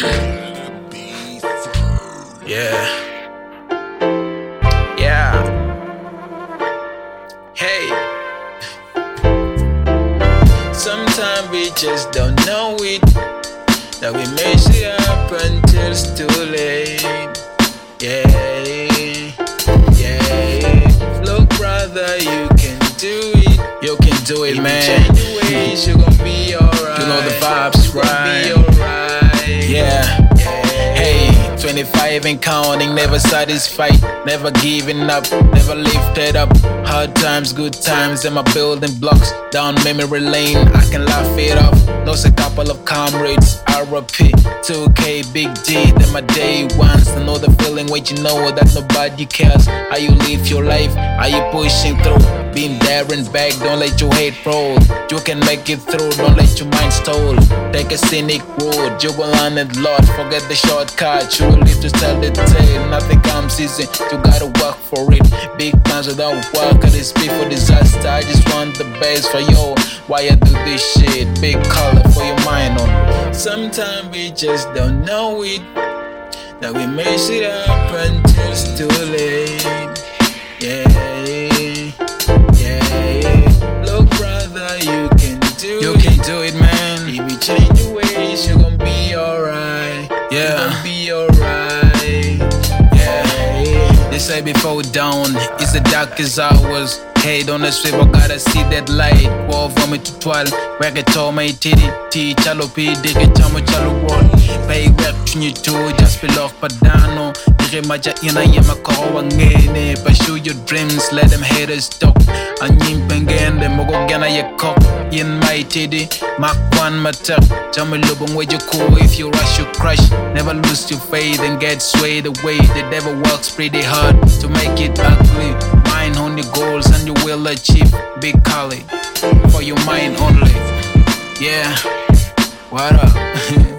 Yeah. Yeah. Hey. Sometimes we just don't know it. That we mess it up until it's too late. Yeah. Yeah. Look, brother, you can do it. You can do it, man. Change your ways, you're gonna be alright. You know the vibes, right? Be alright. Yeah. 25 and counting, never satisfied, never giving up, never lifted up. Hard times, good times, and my building blocks down memory lane. I can laugh it off. Lost a couple of comrades, RP, 2K, Big D, then my day ones. To know the feeling when you know that nobody cares. How you live your life, how you pushing through. Being there and back, don't let your hate roll. You can make it through, don't let your mind stall. Take a scenic road, you will learn it, Lord. Forget the shortcut, you will live to tell the tale. Nothing comes easy, you gotta work for it. Big plans without work, and it's before disaster. I just want the best for you. Why I do this shit? Big color for your mind on. Sometimes we just don't know it. That we mess it up until it's too late. Yeah. Look, brother, you can do it, man. If you change your ways, you're gonna be alright. Yeah. You're gonna be alright. Yeah. They say before dawn is the darkest hours. Hey, on the strip, I gotta see that light. War from it to 12. Where I told my titty, chalo P, dig it, chalo wall. Pay rep, you too, just below Padano. Dire maja ina yema kawa ngene. Pursue your dreams, let them haters talk. Anyim pengen, them go gana ye cock. In my titty, Mark 1 matter. Jummy lubong where you cool, if you rush, you crush. Never lose your faith and get swayed away. The devil works pretty hard to make it ugly. Mind on your goals and you will achieve. Big Khaled, for your mind only. Yeah, what up?